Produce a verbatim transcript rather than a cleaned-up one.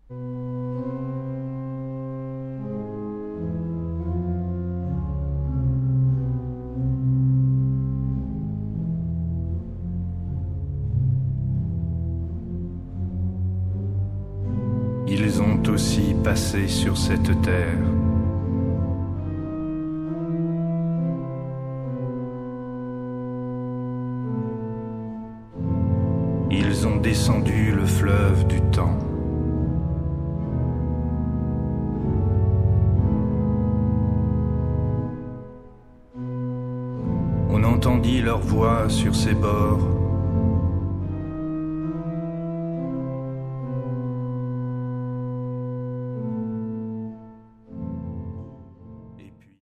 Ils ont aussi passé sur cette terre. Ils ont descendu le fleuve du temps. On entendit leur voix sur ses bords.